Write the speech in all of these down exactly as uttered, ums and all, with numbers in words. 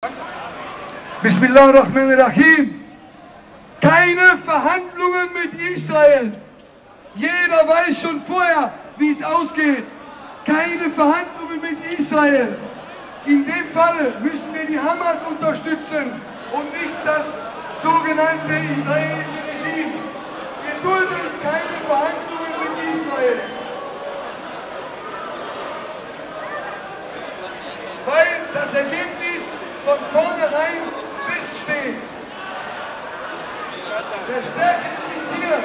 Bismillahirrahmanirrahim. Keine Verhandlungen mit Israel. Jeder weiß schon vorher, wie es ausgeht. Keine Verhandlungen mit Israel. In dem Falle müssen wir die Hamas unterstützen und nicht das sogenannte israelische Regime. Wir dulden keine Verhandlungen mit Israel. Weil das Ergebnis von vornherein feststeht. Der Stärkste sind hier.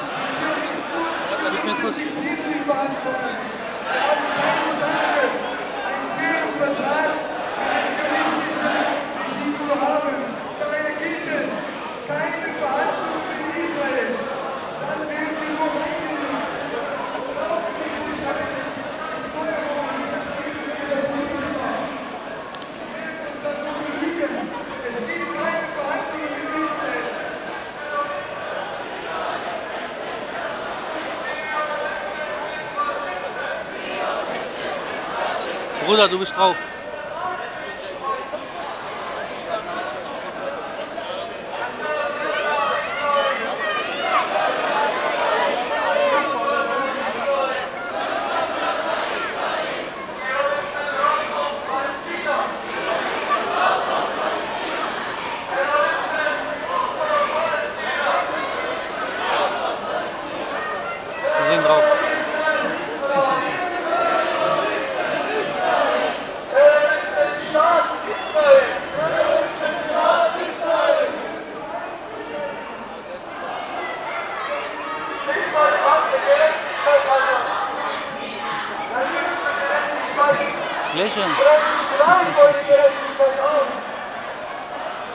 Die Zionisten diktieren die Verhandlungen. Wir haben keine Chance, einen fairen Vertrag mit einem zionistischen Regime zu haben. Daher gilt es, keine Verhandlungen mit Israel. Dann werden wir nur einigen. Das brauchen wir nicht alles. Es gibt keine Verhandlungen mit Israel. Bruder, du bist drauf.